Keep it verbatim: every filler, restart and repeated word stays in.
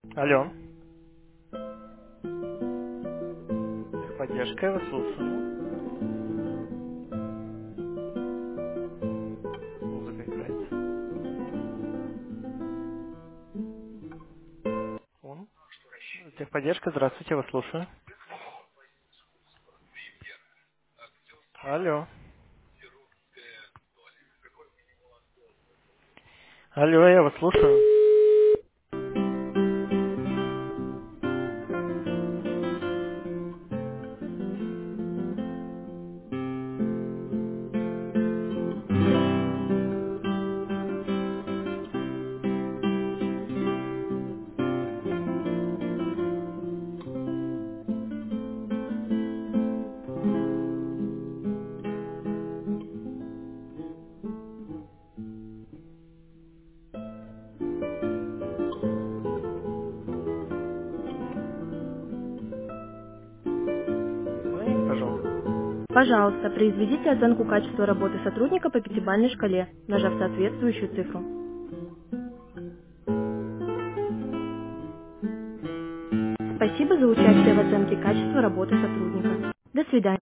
Алло. Техподдержка, я вас слушаю. Музыка играет. Он. Техподдержка, здравствуйте, я вас слушаю. Алло. Алло, я вас слушаю. Звоните, пожалуйста. Пожалуйста, произведите оценку качества работы сотрудника по пятибалльной шкале, нажав соответствующую цифру. Спасибо за участие в оценке качества работы сотрудника. До свидания.